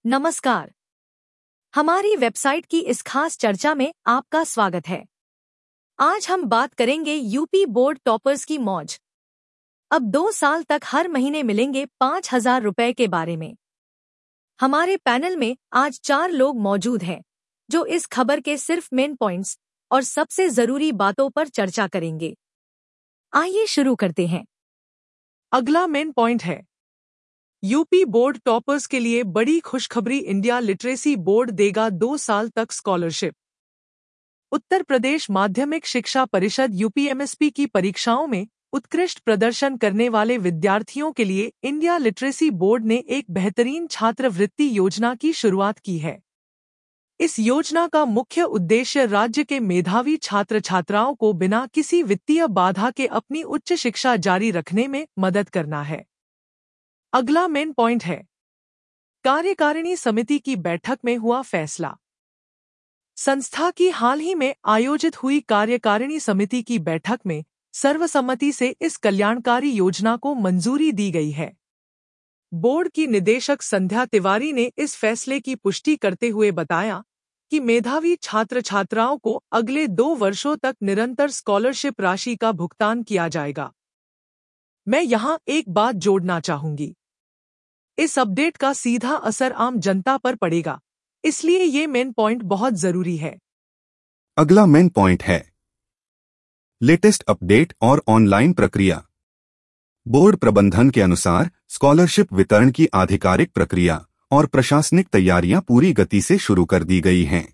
नमस्कार। हमारी वेबसाइट की इस खास चर्चा में आपका स्वागत है। आज हम बात करेंगे यूपी बोर्ड टॉपर्स की मौज। अब 2 साल तक हर महीने मिलेंगे 5,000 रुपए के बारे में। हमारे पैनल में आज 4 लोग मौजूद हैं जो इस खबर के सिर्फ मेन पॉइंट्स और सबसे जरूरी बातों पर चर्चा करेंगे। आइए शुरू करते हैं। अगला मेन पॉइंट है, यूपी बोर्ड टॉपर्स के लिए बड़ी खुशखबरी। इंडिया लिटरेसी बोर्ड देगा 2 साल तक स्कॉलरशिप। उत्तर प्रदेश माध्यमिक शिक्षा परिषद यूपीएमएसपी की परीक्षाओं में उत्कृष्ट प्रदर्शन करने वाले विद्यार्थियों के लिए इंडिया लिटरेसी बोर्ड ने एक बेहतरीन छात्रवृत्ति योजना की शुरुआत की है। इस योजना का मुख्य उद्देश्य राज्य के मेधावी छात्र छात्राओं को बिना किसी वित्तीय बाधा के अपनी उच्च शिक्षा जारी रखने में मदद करना है। अगला मेन पॉइंट है, कार्यकारिणी समिति की बैठक में हुआ फैसला। संस्था की हाल ही में आयोजित हुई कार्यकारिणी समिति की बैठक में सर्वसम्मति से इस कल्याणकारी योजना को मंजूरी दी गई है। बोर्ड की निदेशक संध्या तिवारी ने इस फैसले की पुष्टि करते हुए बताया कि मेधावी छात्र छात्राओं को अगले 2 वर्षों तक निरंतर स्कॉलरशिप राशि का भुगतान किया जाएगा। मैं यहाँ एक बात जोड़ना चाहूंगी, इस अपडेट का सीधा असर आम जनता पर पड़ेगा, इसलिए ये मेन पॉइंट बहुत जरूरी है। अगला मेन पॉइंट है, लेटेस्ट अपडेट और ऑनलाइन प्रक्रिया। बोर्ड प्रबंधन के अनुसार स्कॉलरशिप वितरण की आधिकारिक प्रक्रिया और प्रशासनिक तैयारियां पूरी गति से शुरू कर दी गई हैं।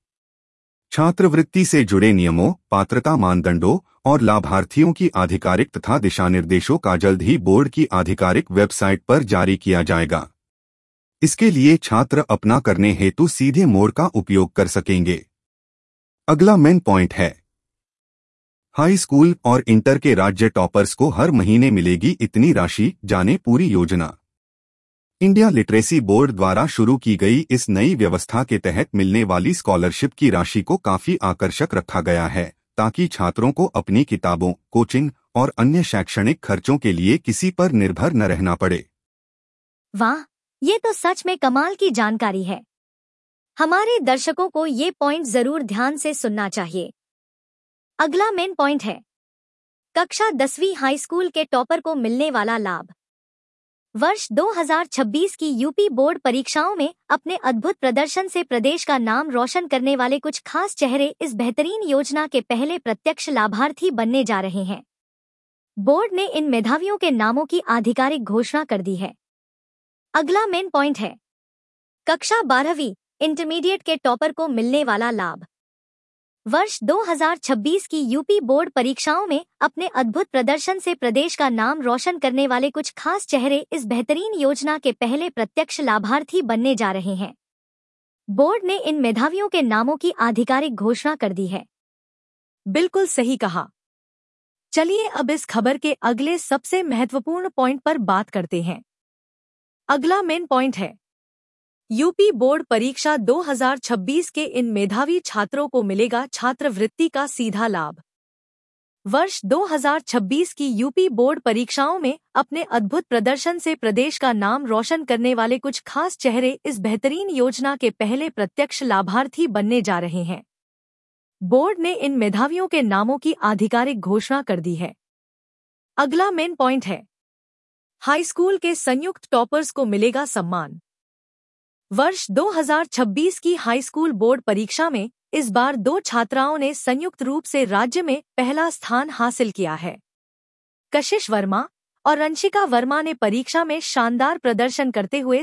छात्रवृत्ति से जुड़े नियमों, पात्रता मानदंडों और लाभार्थियों की आधिकारिक तथा दिशानिर्देशों का जल्द ही बोर्ड की आधिकारिक वेबसाइट पर जारी किया जाएगा। इसके लिए छात्र अपना करने हेतु सीधे मोड का उपयोग कर सकेंगे। अगला मेन पॉइंट है, हाई स्कूल और इंटर के राज्य टॉपर्स को हर महीने मिलेगी इतनी राशि, जाने पूरी योजना। इंडिया लिटरेसी बोर्ड द्वारा शुरू की गई इस नई व्यवस्था के तहत मिलने वाली स्कॉलरशिप की राशि को काफी आकर्षक रखा गया है, ताकि छात्रों को अपनी किताबों, कोचिंग और अन्य शैक्षणिक खर्चों के लिए किसी पर निर्भर न रहना पड़े। वाह, ये तो सच में कमाल की जानकारी है। हमारे दर्शकों को ये पॉइंट जरूर ध्यान से सुनना चाहिए। अगला मेन पॉइंट है, कक्षा 10वीं हाई स्कूल के टॉपर को मिलने वाला लाभ। वर्ष 2026 की यूपी बोर्ड परीक्षाओं में अपने अद्भुत प्रदर्शन से प्रदेश का नाम रोशन करने वाले कुछ खास चेहरे इस बेहतरीन योजना के पहले प्रत्यक्ष लाभार्थी बनने जा रहे हैं। बोर्ड ने इन मेधावियों के नामों की आधिकारिक घोषणा कर दी है। अगला मेन पॉइंट है, कक्षा 12वीं इंटरमीडिएट के टॉपर को मिलने वाला लाभ। वर्ष 2026 की यूपी बोर्ड परीक्षाओं में अपने अद्भुत प्रदर्शन से प्रदेश का नाम रोशन करने वाले कुछ खास चेहरे इस बेहतरीन योजना के पहले प्रत्यक्ष लाभार्थी बनने जा रहे हैं। बोर्ड ने इन मेधावियों के नामों की आधिकारिक घोषणा कर दी है। बिल्कुल सही कहा। चलिए अब इस खबर के अगले सबसे महत्वपूर्ण पॉइंट पर बात करते हैं। अगला मेन पॉइंट है, यूपी बोर्ड परीक्षा 2026 के इन मेधावी छात्रों को मिलेगा छात्रवृत्ति का सीधा लाभ। वर्ष 2026 की यूपी बोर्ड परीक्षाओं में अपने अद्भुत प्रदर्शन से प्रदेश का नाम रोशन करने वाले कुछ खास चेहरे इस बेहतरीन योजना के पहले प्रत्यक्ष लाभार्थी बनने जा रहे हैं। बोर्ड ने इन मेधावियों के नामों की आधिकारिक घोषणा कर दी है। अगला मेन पॉइंट है, हाई स्कूल के संयुक्त टॉपर्स को मिलेगा सम्मान। वर्ष 2026 की हाई स्कूल बोर्ड परीक्षा में इस बार 2 छात्राओं ने संयुक्त रूप से राज्य में पहला स्थान हासिल किया है। कशिश वर्मा और रंशिका वर्मा ने परीक्षा में शानदार प्रदर्शन करते हुए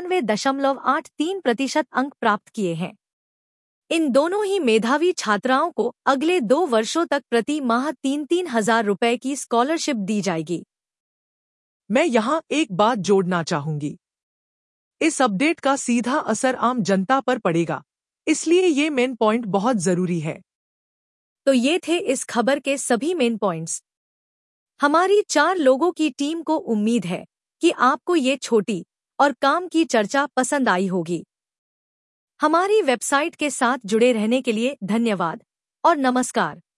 97.83% अंक प्राप्त किए हैं। इन दोनों ही मेधावी छात्राओं को अगले 2 वर्षों तक प्रति माह 3-3 हजार रुपए की स्कॉलरशिप दी जाएगी। मैं यहाँ एक बात जोड़ना चाहूंगी, इस अपडेट का सीधा असर आम जनता पर पड़ेगा, इसलिए ये मेन पॉइंट बहुत जरूरी है। तो ये थे इस खबर के सभी मेन पॉइंट्स। हमारी 4 लोगों की टीम को उम्मीद है कि आपको ये छोटी और काम की चर्चा पसंद आई होगी। हमारी वेबसाइट के साथ जुड़े रहने के लिए धन्यवाद और नमस्कार।